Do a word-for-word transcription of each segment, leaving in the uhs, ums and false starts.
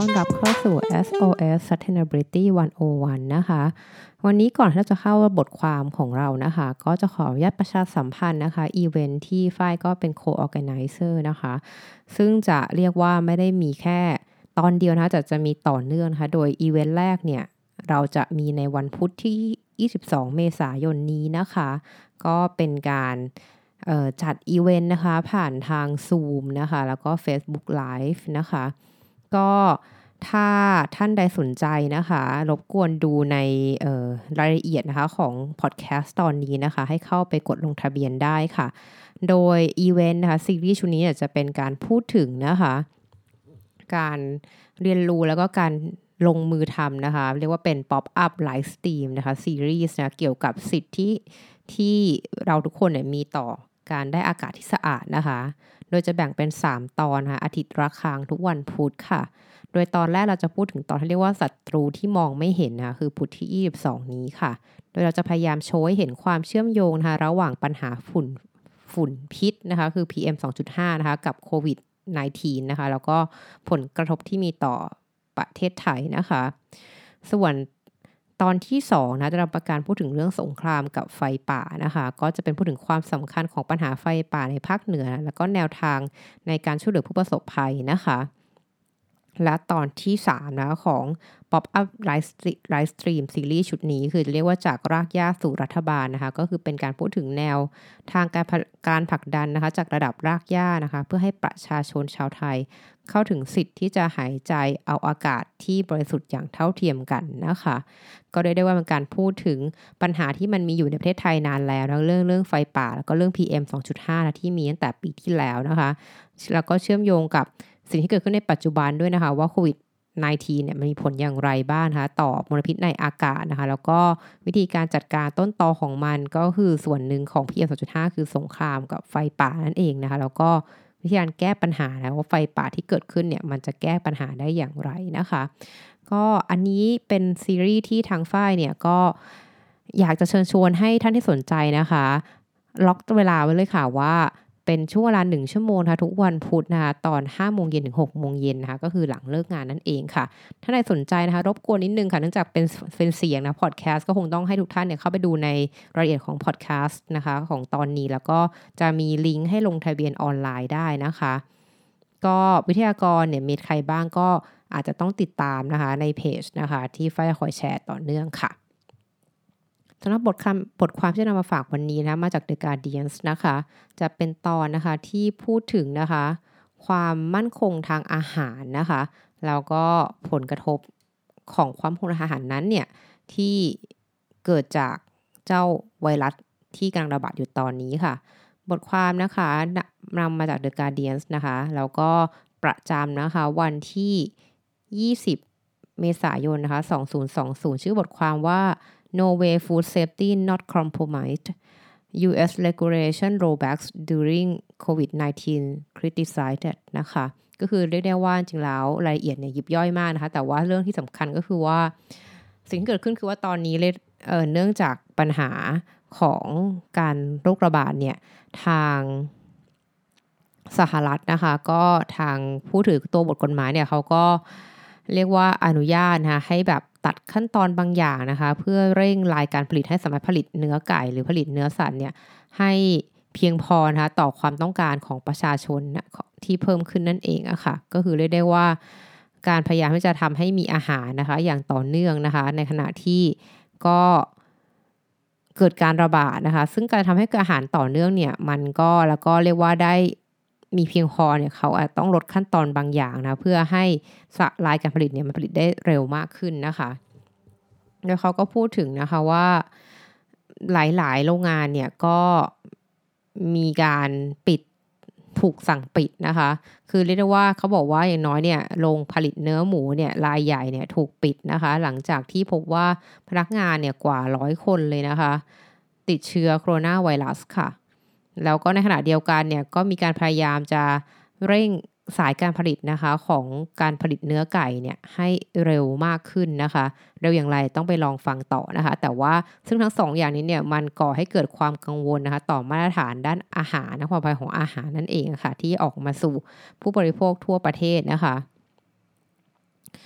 ต้อนรับเข้าสู่ เอส โอ เอส Sustainability หนึ่งศูนย์หนึ่ง นะคะวันนี้ก่อนที่เราจะเข้าบทความของเรานะคะก็จะขออนุญาตประชาสัมพันธ์นะคะอีเวนท์ที่ฝ้ายก็เป็น co-organizer นะคะซึ่งจะเรียกว่าไม่ได้มีแค่ตอนเดียวนะคะแต่จะมีต่อเนื่องนะคะโดยอีเวนต์แรกเนี่ยเราจะมีในวันพุธที่ยี่สิบสองเมษายนนี้นะคะก็เป็นการจัดอีเวนต์นะคะผ่านทาง Zoom นะคะแล้วก็ Facebook Live นะคะก็ถ้าท่านใดสนใจนะคะรบกวนดูในรายละเอียดนะคะของพอดแคสต์ตอนนี้นะคะให้เข้าไปกดลงทะเบียนได้ค่ะโดยอีเวนต์นะคะซีรีส์ชุดนี้จะเป็นการพูดถึงนะคะการเรียนรู้แล้วก็การลงมือทำนะคะเรียกว่าเป็น Pop Up Live Stream นะคะซีรีส์นะเกี่ยวกับสิทธิที่เราทุกคนเนี่ยมีต่อการได้อากาศที่สะอาดนะคะโดยจะแบ่งเป็นสามตอนค่ะอาทิตย์ละครั้งทุกวันพุธค่ะโดยตอนแรกเราจะพูดถึงตอนที่เรียกว่าศัตรูที่มองไม่เห็นนะคะคือพุธที่ยี่สิบสองนี้ค่ะโดยเราจะพยายามโชว์ให้เห็นความเชื่อมโยงนะคะระหว่างปัญหาฝุ่นฝุ่นพิษนะคะคือ พี เอ็ม สองจุดห้า นะคะกับโควิดสิบเก้า นะคะแล้วก็ผลกระทบที่มีต่อประเทศไทยนะคะส่วนตอนที่สองนะจะรับประการพูดถึงเรื่องสงครามกับไฟป่านะคะก็จะเป็นพูดถึงความสำคัญของปัญหาไฟป่าในภาคเหนือแล้วก็แนวทางในการช่วยเหลือผู้ประสบภัยนะคะและตอนที่สามนะของ Pop Up Live Stream ซีรีส์ชุดนี้คือเรียกว่าจากรากหญ้าสู่รัฐบาลนะคะก็คือเป็นการพูดถึงแนวทางการการผลักดันนะคะจากระดับรากหญ้านะคะเพื่อให้ประชาชนชาวไทยเข้าถึงสิทธิ์ที่จะหายใจเอาอากาศที่บริสุทธิ์อย่างเท่าเทียมกันนะคะก็ได้ได้ว่าเป็นการพูดถึงปัญหาที่มันมีอยู่ในประเทศไทยนานแล้วนะเรื่องเรื่องไฟป่าแล้วก็เรื่อง พี เอ็ม สองจุดห้า นะที่มีตั้งแต่ปีที่แล้วนะคะแล้วก็เชื่อมโยงกับสิ่งที่เกิดขึ้นในปัจจุบันด้วยนะคะว่าโควิดสิบเก้า เนี่ยมันมีผลอย่างไรบ้างนะคะต่อมลพิษในอากาศนะคะแล้วก็วิธีการจัดการต้นตอของมันก็คือส่วนหนึ่งของ พี เอ็ม สองจุดห้า คือสงครามกับไฟป่านั่นเองนะคะแล้วก็วิธีการแก้ปัญหานะว่าไฟป่าที่เกิดขึ้นเนี่ยมันจะแก้ปัญหาได้อย่างไรนะคะก็อันนี้เป็นซีรีส์ที่ทางฝ้ายเนี่ยก็อยากจะเชิญชวนให้ท่านที่สนใจนะคะล็อกเวลาไว้เลยค่ะว่าเป็นช่วงเวลาหนึ่งชั่วโมงนะคะทุกวันพุธนะคะตอนห้าโมงเย็นถึงหกโมงเย็นนะคะก็คือหลังเลิกงานนั่นเองค่ะถ้าใครสนใจนะคะรบกวนนิดนึงค่ะเนื่องจากเป็นเป็นเสียงนะพอดแคสต์ก็คงต้องให้ทุกท่านเนี่ยเข้าไปดูในรายละเอียดของพอดแคสต์นะคะของตอนนี้แล้วก็จะมีลิงก์ให้ลงทะเบียนออนไลน์ได้นะคะก็วิทยากรเนี่ยมีใครบ้างก็อาจจะต้องติดตามนะคะในเพจนะคะที่ฝ้ายคอยแชร์ต่อเนื่องค่ะสำหรับบทความบทความที่นำมาฝากวันนี้นะมาจาก The Guardian นะคะจะเป็นตอนนะคะที่พูดถึงนะคะความมั่นคงทางอาหารนะคะแล้วก็ผลกระทบของความมั่นคงทางอาหารนั้นเนี่ยที่เกิดจากเจ้าไวรัสที่กำลังระบาดอยู่ตอนนี้ค่ะบทความนะคะนำมาจาก The Guardian นะคะแล้วก็ประจำนะคะวันที่ยี่สิบเมษายนนะคะสองพันยี่สิบชื่อบทความว่า Norway Food Safety Not Compromised ยู เอส Regulation Rollbacks During โควิดสิบเก้า Criticized นะคะก็คือเรียกได้ว่าจริงแล้วรายละเอียดเนี่ยยิบย่อยมากนะคะแต่ว่าเรื่องที่สำคัญก็คือว่าสิ่งที่เกิดขึ้นคือว่าตอนนี้เอ่อเนื่องจากปัญหาของการโรคระบาดเนี่ยทางสหรัฐนะคะก็ทางผู้ถือตัวบทกฎหมายเนี่ยเขาก็เรียกว่าอนุญาตนะคะให้แบบตัดขั้นตอนบางอย่างนะคะเพื่อเร่งรายการผลิตให้สามารถผลิตเนื้อไก่หรือผลิตเนื้อสัตว์เนี่ยให้เพียงพอนะคะต่อความต้องการของประชาชนนะที่เพิ่มขึ้นนั่นเองอะค่ะก็คือเรียกได้ว่าการพยายามที่จะทำให้มีอาหารนะคะอย่างต่อเนื่องนะคะในขณะที่ก็เกิดการระบาดนะคะซึ่งการทำให้เกิดอาหารต่อเนื่องเนี่ยมันก็แล้วก็เรียกว่าได้มีเพียงพอเนี่ยเขาอาจต้องลดขั้นตอนบางอย่างนะเพื่อให้รายการผลิตเนี่ยมันผลิตได้เร็วมากขึ้นนะคะแล้วเขาก็พูดถึงนะคะว่าหลายๆโรงงานเนี่ยก็มีการปิดถูกสั่งปิดนะคะคือเรียกได้ว่าเขาบอกว่าอย่างน้อยเนี่ยโรงผลิตเนื้อหมูเนี่ยรายใหญ่เนี่ยถูกปิดนะคะหลังจากที่พบว่าพนักงานเนี่ยกว่าร้อยคนเลยนะคะติดเชื้อโคโรนาไวรัสค่ะแล้วก็ในขณะเดียวกันเนี่ยก็มีการพยายามจะเร่งสายการผลิตนะคะของการผลิตเนื้อไก่เนี่ยให้เร็วมากขึ้นนะคะเร็วอย่างไรต้องไปลองฟังต่อนะคะแต่ว่าซึ่งทั้งสองอย่างนี้เนี่ยมันก่อให้เกิดความกังวลนะคะต่อมาตรฐานด้านอาหารและความปลอดภัยของอาหารนั่นเองค่ะที่ออกมาสู่ผู้บริโภคทั่วประเทศนะคะ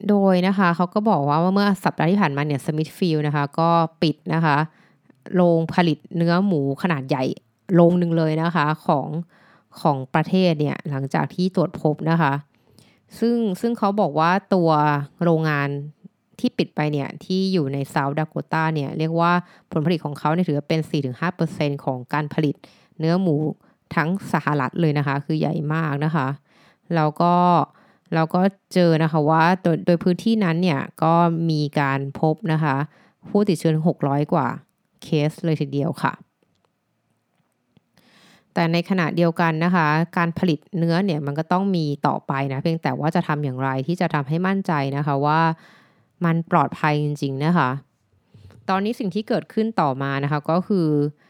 โดยนะคะเขาก็บอกว่าเมื่อสัปดาห์ที่ผ่านมาเนี่ยสมิธฟิลด์นะคะก็ปิดนะคะโรงผลิตเนื้อหมูขนาดใหญ่โรงหนึ่งเลยนะคะของของประเทศเนี่ยหลังจากที่ตรวจพบนะคะซึ่งซึ่งเขาบอกว่าตัวโรงงานที่ปิดไปเนี่ยที่อยู่ในเซาท์ดาโกตาเนี่ยเรียกว่าผลผลิตของเขาเนี่ยถือว่าเป็น สี่ถึงห้าเปอร์เซ็นต์ ของการผลิตเนื้อหมูทั้งสหรัฐเลยนะคะคือใหญ่มากนะคะแล้วก็เราก็เจอนะคะว่าโดยโดยพื้นที่นั้นเนี่ยก็มีการพบนะคะผู้ติดเชื้อถึงหกร้อยกว่าเคสเลยทีเดียวค่ะแต่ในขณะเดียวกันนะคะการผลิตเนื้อเนี่ยมันก็ต้องมีต่อไปนะเพียงแต่ว่าจะทำอย่างไรที่จะทำให้มั่นใจนะคะว่ามันปลอดภัยจริงๆนะคะตอนนี้สิ่งที่เกิดขึ้นต่อมานะคะก็คือ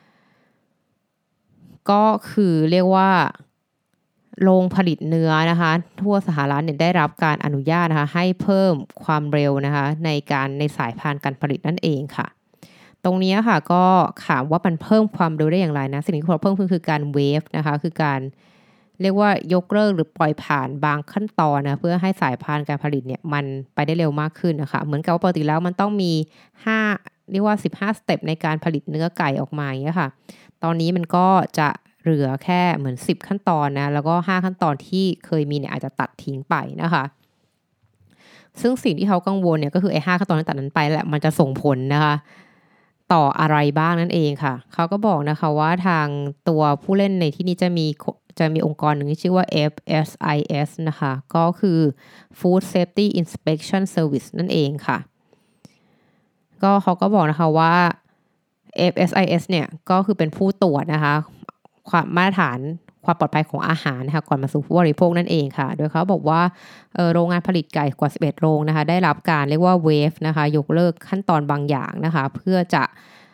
ก็คือเรียกว่าโรงผลิตเนื้อนะคะทั่วสหรัฐเนี่ยได้รับการอนุญาตนะคะให้เพิ่มความเร็วนะคะในการในสายพานการผลิตนั่นเองค่ะตรงนี้ค่ะก็ถามว่ามันเพิ่มความเร็วได้อย่างไรนะสิ่งที่เราเพิ่มขึ้นคือการเวฟนะคะคือการเรียกว่ายกเลิกหรือปล่อยผ่านบางขั้นตอนนะเพื่อให้สายพานการผลิตเนี่ยมันไปได้เร็วมากขึ้นนะคะเหมือนกับว่าปกติแล้วมันต้องมีห้าเรียกว่าสิบห้าสเต็ปในการผลิตเนื้อไก่ออกมาอย่างเงี้ยค่ะตอนนี้มันก็จะเหลือแค่เหมือนสิบขั้นตอนนะแล้วก็ห้าขั้นตอนที่เคยมีเนี่ยอาจจะตัดทิ้งไปนะคะซึ่งสิ่งที่เขากังวลเนี่ยก็คือไอ้ห้าขั้นตอนที่ตัดนั้นไปแหละมันจะส่งผลนะคะต่ออะไรบ้างนั่นเองค่ะเขาก็บอกนะคะว่าทางตัวผู้เล่นในที่นี้จะมีจะมีองค์กรหนึ่งที่ชื่อว่า เอฟ เอส ไอ เอส นะคะก็คือ Food Safety Inspection Service นั่นเองค่ะก็เขาก็บอกนะคะว่า เอฟ เอส ไอ เอส เนี่ยก็คือเป็นผู้ตรวจนะคะความมาตรฐานความปลอดภัยของอาหารนะคะก่อนมาสู่ผู้บริโภคนั่นเองค่ะโดยเขาบอกว่าโรงงานผลิตไก่กว่าสิบเอ็ดโรงนะคะได้รับการเรียกว่าเวฟนะคะยกเลิกขั้นตอนบางอย่างนะคะเพื่อจะ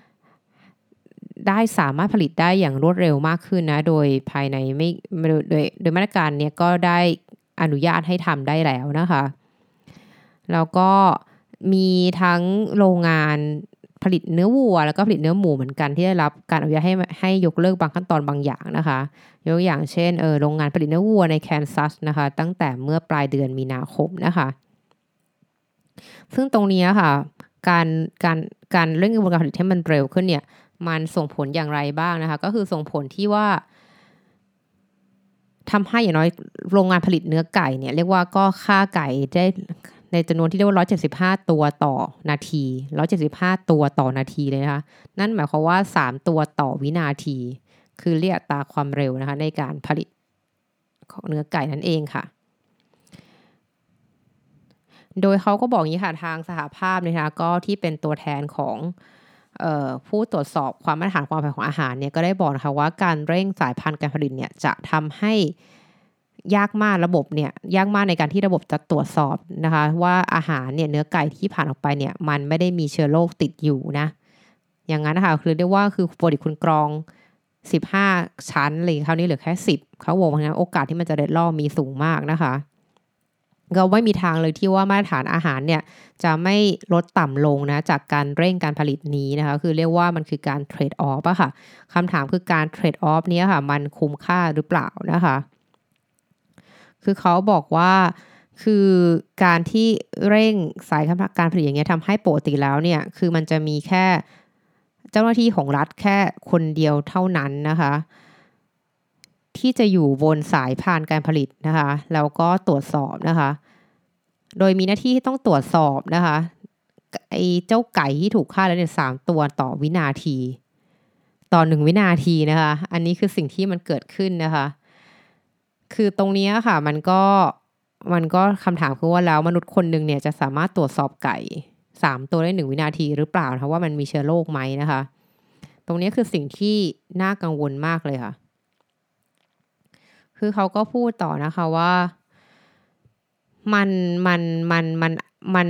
ได้สามารถผลิตได้อย่างรวดเร็วมากขึ้นนะโดยภายในไม่โดยโดยโดยมาตรการเนี้ยก็ได้อนุญาตให้ทำได้แล้วนะคะแล้วก็มีทั้งโรงงานผลิตเนื้อวัวแล้วก็ผลิตเนื้อหมูเหมือนกันที่ได้รับการอนุญาตให้ให้ยกเลิกบางขั้นตอนบางอย่างนะคะยกตัวอย่างเช่นเออโรงงานผลิตเนื้อวัวในแคนซัสนะคะตั้งแต่เมื่อปลายเดือนมีนาคมนะคะซึ่งตรงนี้ค่ะการการการเร่งกระบวนการผลิตให้มันเร็วขึ้นเนี่ยมันส่งผลอย่างไรบ้างนะคะก็คือส่งผลที่ว่าทำให้อย่างน้อยโรงงานผลิตเนื้อไก่เนี่ยเรียกว่าก็ฆ่าไก่ได้ในจำนวนที่เรียกว่าหนึ่งร้อยเจ็ดสิบห้าตัวต่อนาทีหนึ่งร้อยเจ็ดสิบห้าตัวต่อนาทีเลยนะคะนั่นหมายความว่าสามตัวต่อวินาทีคือเรียกอัตราความเร็วนะคะในการผลิตของเนื้อไก่นั่นเองค่ะโดยเขาก็บอกอย่างนี้ค่ะทางสหภาพนะคะก็ที่เป็นตัวแทนของผู้ตรวจสอบความมาตรฐานความปลอดภัยของอาหารเนี่ยก็ได้บอกนะคะว่าการเร่งสายพันธุ์การผลิตเนี่ยจะทำให้ยากมากระบบเนี่ยยากมากในการที่ระบบจะตรวจสอบนะคะว่าอาหารเนี่ยเนื้อไก่ที่ผ่านออกไปเนี่ยมันไม่ได้มีเชื้อโรคติดอยู่นะอย่างนั้นนะคะคือเรียกว่าคือปกติคุณกรองสิบห้าชั้นเลยคราวนี้เหลือแค่สิบเขาบอกว่าโอกาสที่มันจะเด็ดลอกมีสูงมากนะคะก็ไม่มีทางเลยที่ว่ามาตรฐานอาหารเนี่ยจะไม่ลดต่ำลงนะจากการเร่งการผลิตนี้นะคะคือเรียกว่ามันคือการเทรดออฟอะค่ะคำถามคือการเทรดออฟนี้ค่ะมันคุ้มค่าหรือเปล่านะคะคือเขาบอกว่าคือการที่เร่งสายการผลิตอย่างเงี้ยทำให้ปกติแล้วเนี่ยคือมันจะมีแค่เจ้าหน้าที่ของรัฐแค่คนเดียวเท่านั้นนะคะที่จะอยู่บนสายพานการผลิตนะคะแล้วก็ตรวจสอบนะคะโดยมีหน้าที่ที่ต้องตรวจสอบนะคะไอ้เจ้าไก่ที่ถูกฆ่าแล้วเนี่ยสามตัวต่อวินาทีต่อหนึ่งวินาทีนะคะอันนี้คือสิ่งที่มันเกิดขึ้นนะคะคือตรงนี้ค่ะมันก็มันก็คำถามคือว่าแล้วมนุษย์คนหนึ่งเนี่ยจะสามารถตรวจสอบไก่สามตัวได้หนึ่งวินาทีหรือเปล่านะคะว่ามันมีเชื้อโรคไหมนะคะตรงนี้คือสิ่งที่น่ากังวลมากเลยค่ะคือเขาก็พูดต่อนะคะว่ามันมันมันมันมัน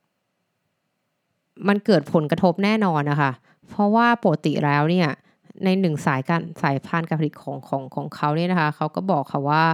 มันเกิดผลกระทบแน่นอนนะคะเพราะว่าปกติแล้วเนี่ยในหนึ่งสายการสายพานการผลิตของของของเขาเนี่ยนะคะเขาก็บอกค่ะว่า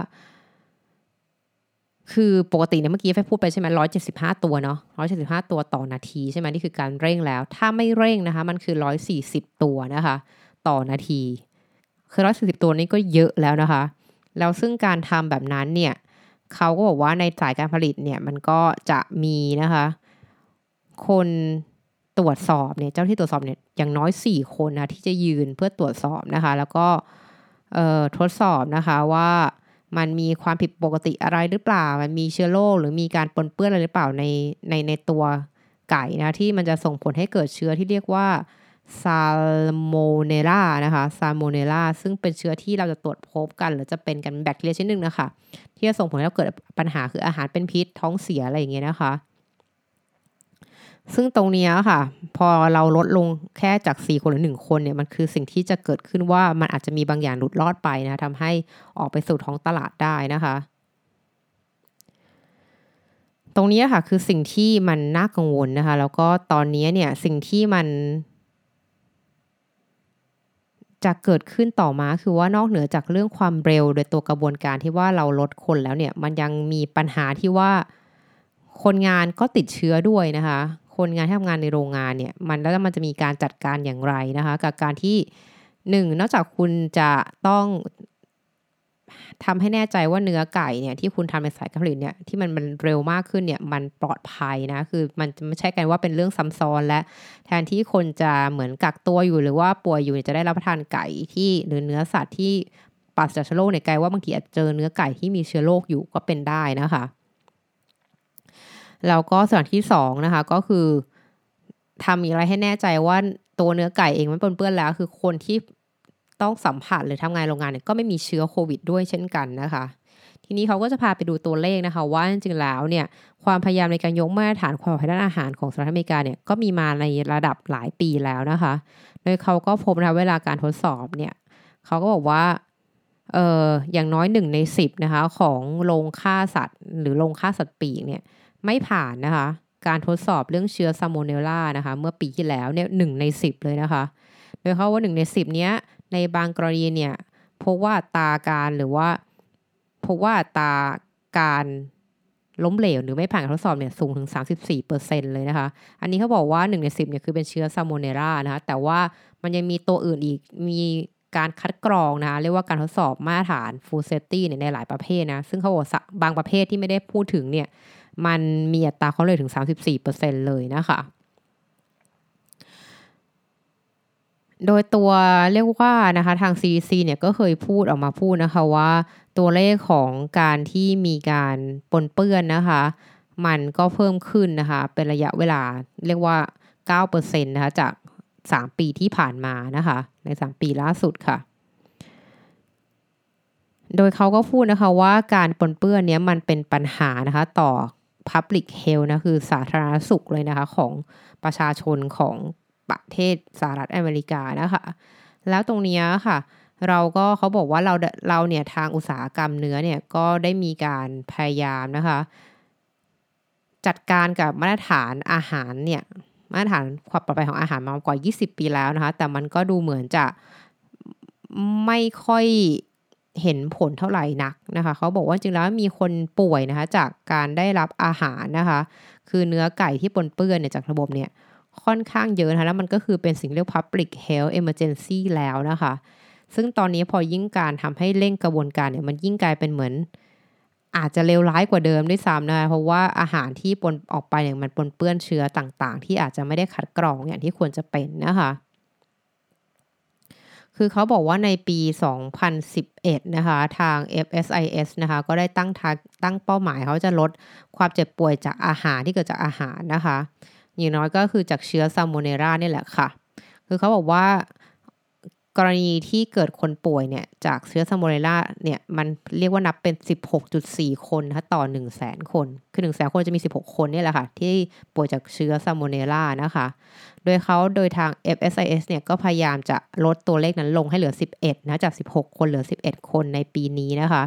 คือปกติเนี่ยเมื่อกี้แฟพูดไปใช่ไหมหนึ่งร้อยเจ็ดสิบห้าตัวเนาะหนึ่งร้อยเจ็ดสิบห้าตัวต่อนาทีใช่ไหมนี่คือการเร่งแล้วถ้าไม่เร่งนะคะมันคือหนึ่งร้อยสี่สิบตัวนะคะต่อนาทีคือหนึ่งร้อยสี่สิบตัวนี้ก็เยอะแล้วนะคะแล้วซึ่งการทำแบบนั้นเนี่ยเขาก็บอกว่าในสายการผลิตเนี่ยมันก็จะมีนะคะคนตรวจสอบเนี่ยเจ้าที่ตรวจสอบเนี่ยอย่างน้อยสี่คนนะที่จะยืนเพื่อตรวจสอบนะคะแล้วก็เอ่อทดสอบนะคะว่ามันมีความผิดปกติอะไรหรือเปล่ามันมีเชื้อโรคหรือมีการปนเปื้อนอะไรหรือเปล่าในในในตัวไก่นะที่มันจะส่งผลให้เกิดเชื้อที่เรียกว่าซาลโมเนลลานะคะซาลโมเนลลาซึ่งเป็นเชื้อที่เราจะตรวจพบกันหรือจะเป็นกันแบคทีเรียชนิดนึงนะคะที่จะส่งผลให้เกิดปัญหาคืออาหารเป็นพิษท้องเสียอะไรอย่างเงี้ยนะคะซึ่งตรงนี้ค่ะพอเราลดลงแค่จากสี่คนหรือหนึ่งคนเนี่ยมันคือสิ่งที่จะเกิดขึ้นว่ามันอาจจะมีบางอย่างหลุดรอดไปนะทำให้ออกไปสู่ท้องตลาดได้นะคะตรงนี้ค่ะคือสิ่งที่มันน่ากังวลนะคะแล้วก็ตอนนี้เนี่ยสิ่งที่มันจะเกิดขึ้นต่อมาคือว่านอกเหนือจากเรื่องความเร็วโดยตัวกระบวนการที่ว่าเราลดคนแล้วเนี่ยมันยังมีปัญหาที่ว่าคนงานก็ติดเชื้อด้วยนะคะคนงานที่ทำงานในโรงงานเนี่ยมันแล้วมันจะมีการจัดการอย่างไรนะคะกับการที่หนึ่งนอกจากคุณจะต้องทำให้แน่ใจว่าเนื้อไก่เนี่ยที่คุณทำในสายการผลิตเนี่ยที่มันมันเร็วมากขึ้นเนี่ยมันปลอดภัยนะคือมันจะไม่ใช่กันว่าเป็นเรื่องซ้ำซ้อนและแทนที่คนจะเหมือนกักตัวอยู่หรือว่าป่วยอยู่จะได้รับประทานไก่ที่หรือเนื้อสัตว์ที่ปราศจากเชื้อโรคเนี่ยกลายว่าบางทีอาจเจอเนื้อไก่ที่มีเชื้อโรคอยู่ก็เป็นได้นะคะแล้วก็ส่วนที่สองนะคะก็คือทำอย่างไรให้แน่ใจว่าตัวเนื้อไก่เองไม่ปนเปื้อนแล้วคือคนที่ต้องสัมผัสหรือทำงานโรงงานเนี่ยก็ไม่มีเชื้อโควิดด้วยเช่นกันนะคะทีนี้เขาก็จะพาไปดูตัวเลขนะคะว่าจริงๆแล้วเนี่ยความพยายามในการยกมาตรฐานความปลอดภัยด้านอาหารของสหรัฐอเมริกาเนี่ยก็มีมาในระดับหลายปีแล้วนะคะโดยเขาก็พบนะเวลาการทดสอบเนี่ยเขาก็บอกว่าเอ่ออย่างน้อยหนึ่งในสิบนะคะของโรงฆ่าสัตว์หรือโรงฆ่าสัตว์ปีกเนี่ยไม่ผ่านนะคะการทดสอบเรื่องเชื้อซาโมเนลลานะคะเมื่อปีที่แล้วเนี่ยหนึ่งในสิบเลยนะคะโดยเขาว่าหนึ่งในสิบเนี้ยในบางกรณีเนี่ยพบว่าอัตราการหรือว่าพบว่าอัตราการล้มเหลวหรือไม่ผ่านการทดสอบเนี่ยสูงถึง สามสิบสี่เปอร์เซ็นต์ เลยนะคะอันนี้เขาบอกว่าหนึ่งในสิบเนี่ยคือเป็นเชื้อซาโมเนลลานะคะแต่ว่ามันยังมีตัวอื่นอีกมีการคัดกรองนะคะเรียกว่าการทดสอบมาตรฐาน Food Safety เนี่ยในหลายประเภทนะซึ่งเขาบอกบางประเภทที่ไม่ได้พูดถึงเนี่ยมันมีอัตราความล้มเหลวถึง สามสิบสี่เปอร์เซ็นต์ เลยนะคะโดยตัวเรียกว่านะคะทาง ซี ดี ซี เนี่ยก็เคยพูดออกมาพูดนะคะว่าตัวเลขของการที่มีการปนเปื้อนนะคะมันก็เพิ่มขึ้นนะคะเป็นระยะเวลาเรียกว่า เก้าเปอร์เซ็นต์ นะคะจากสามปีที่ผ่านมานะคะในสามปีล่าสุดค่ะโดยเขาก็พูดนะคะว่าการปนเปื้อนนี้มันเป็นปัญหานะคะต่อ Public Health นะคือสาธารณสุขเลยนะคะของประชาชนของประเทศสหรัฐอเมริกานะคะแล้วตรงนี้ค่ะเราก็เขาบอกว่าเราเราเนี่ยทางอุตสาหกรรมเนื้อเนี่ยก็ได้มีการพยายามนะคะจัดการกับมาตรฐานอาหารเนี่ยมาตรฐานความปลอดภัยของอาหารมากว่ายี่สิบปีแล้วนะคะแต่มันก็ดูเหมือนจะไม่ค่อยเห็นผลเท่าไหร่นักนะคะเขาบอกว่าจริงแล้วมีคนป่วยนะคะจากการได้รับอาหารนะคะคือเนื้อไก่ที่ปนเปื้อนเนี่ยจากระบบเนี่ยค่อนข้างเยอะนะคะแล้วมันก็คือเป็นสิ่งเรียก Public Health Emergency แล้วนะคะซึ่งตอนนี้พอยิ่งการทำให้เร่งกระบวนการเนี่ยมันยิ่งกลายเป็นเหมือนอาจจะเลวร้ายกว่าเดิมด้วยซ้ำนะคะเพราะว่าอาหารที่ปนออกไปเนี่ยมันปนเปื้อนเชื้อต่างๆที่อาจจะไม่ได้คัดกรองอย่างที่ควรจะเป็นนะคะคือเขาบอกว่าในปีสองพันสิบเอ็ดนะคะทาง เอฟ เอส ไอ เอส นะคะก็ได้ตั้งตั้งเป้าหมายเขาจะลดความเจ็บป่วยจากอาหารที่เกิดจากอาหารนะคะอย่างน้อยก็คือจากเชื้อซาโมเนลลานี่แหละค่ะคือเขาบอกว่ากรณีที่เกิดคนป่วยเนี่ยจากเชื้อซาโมเนลลาเนี่ยมันเรียกว่านับเป็น สิบหกจุดสี่ คนนะคะต่อ หนึ่งแสน คนคือ หนึ่งแสน คนจะมีสิบหกคนนี่แหละค่ะที่ป่วยจากเชื้อซาโมเนลลานะคะโดยเขาโดยทาง เอฟ เอส ไอ เอส เนี่ยก็พยายามจะลดตัวเลขนั้นลงให้เหลือสิบเอ็ดนะจากสิบหกคนเหลือสิบเอ็ดคนในปีนี้นะคะ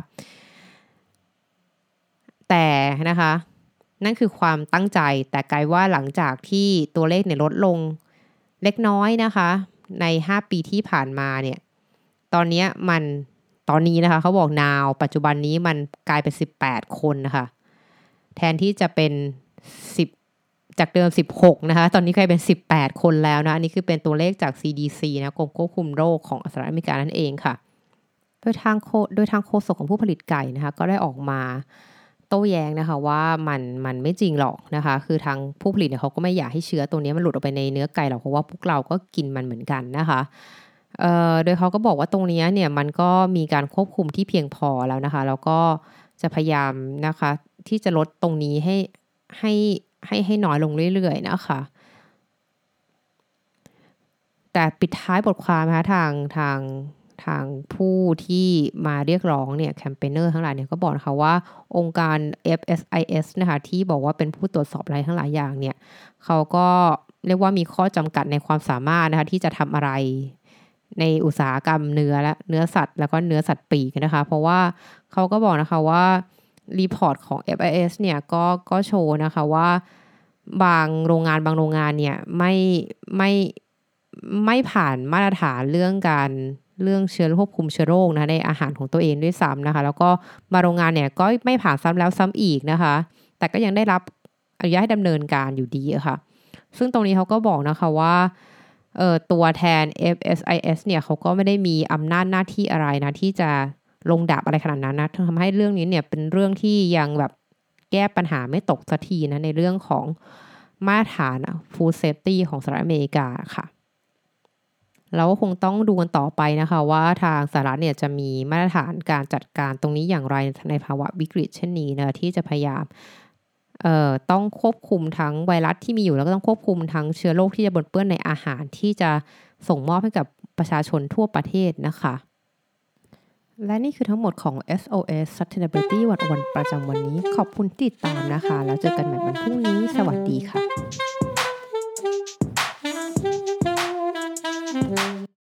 แต่นะคะนั่นคือความตั้งใจแต่กลายว่าหลังจากที่ตัวเลขเนี่ยลดลงเล็กน้อยนะคะในห้าปีที่ผ่านมาเนี่ยตอนนี้มันตอนนี้นะคะเขาบอก now ปัจจุบันนี้มันกลายเป็นสิบแปดคนนะคะแทนที่จะเป็นสิบจากเดิมสิบหกนะคะตอนนี้กลายเป็นสิบแปดคนแล้วนะอันนี้คือเป็นตัวเลขจาก ซี ดี ซี นะกรมควบคุมโรคของสหรัฐอเมริกานั่นเองค่ะโดยทางโดยทางโฆษกของผู้ผลิตไก่นะคะก็ได้ออกมาต้แย้งนะคะว่ามันมันไม่จริงหรอกนะคะคือทางผู้ผลิตเนี่ยเขาก็ไม่อยากให้เชื้อตัวนี้มันหลุดออกไปในเนื้อไก่หรอกเพราะว่าพวกเราก็กินมันเหมือนกันนะคะเอ่อโดยเขาก็บอกว่าตรงนี้เนี่ยมันก็มีการควบคุมที่เพียงพอแล้วนะคะแล้วก็จะพยายามนะคะที่จะลดตรงนี้ให้ให้ให้ให้น้อยลงเรื่อยๆนะคะแต่ปิดท้ายบทความนะคะทางทางทางผู้ที่มาเรียกร้องเนี่ยแคมเปญเนอร์ทั้งหลายเนี่ยก็บอกนะคะว่าองค์การ เอฟ เอส ไอ เอส นะคะที่บอกว่าเป็นผู้ตรวจสอบอะไรทั้งหลายอย่างเนี่ยเขาก็เรียกว่ามีข้อจำกัดในความสามารถนะคะที่จะทำอะไรในอุตสาหกรรมเนื้อและเนื้อสัตว์แล้วก็เนื้อสัตว์ปีกนะคะเพราะว่าเขาก็บอกนะคะว่ารีพอร์ตของ เอฟ ไอ เอส เนี่ยก็ก็โชว์นะคะว่าบางโรงงานบางโรงงานเนี่ยไม่ไม่ไม่ผ่านมาตรฐานเรื่องการเรื่องเชื้อควบคุมเชื้อโรคนะในอาหารของตัวเองด้วยซ้ำนะคะแล้วก็มาโรงงานเนี่ยก็ไม่ผ่านซ้ำแล้วซ้ำอีกนะคะแต่ก็ยังได้รับอนุญาตให้ดำเนินการอยู่ดีอะค่ะซึ่งตรงนี้เขาก็บอกนะคะว่าเอ่อตัวแทน เอฟ เอส ไอ เอส เนี่ยเขาก็ไม่ได้มีอำนาจหน้าที่อะไรนะที่จะลงดาบอะไรขนาดนั้นนะทำให้เรื่องนี้เนี่ยเป็นเรื่องที่ยังแบบแก้ปัญหาไม่ตกสักทีนะในเรื่องของมาตรฐาน Food Safety ของสหรัฐอเมริกาค่ะแล้วคงต้องดูกันต่อไปนะคะว่าทางสหรัฐเนี่ยจะมีมาตรฐานการจัดการตรงนี้อย่างไรในภาวะวิกฤตเช่นนี้นะที่จะพยายามเอ่อต้องควบคุมทั้งไวรัสที่มีอยู่แล้วก็ต้องควบคุมทั้งเชื้อโรคที่จะปนเปื้อนในอาหารที่จะส่งมอบให้กับประชาชนทั่วประเทศนะคะและนี่คือทั้งหมดของ เอส โอ เอส Sustainability วันวันประจำวันนี้ขอบคุณที่ติดตามนะคะแล้วเจอกันใหม่วันพรุ่งนี้สวัสดีค่ะ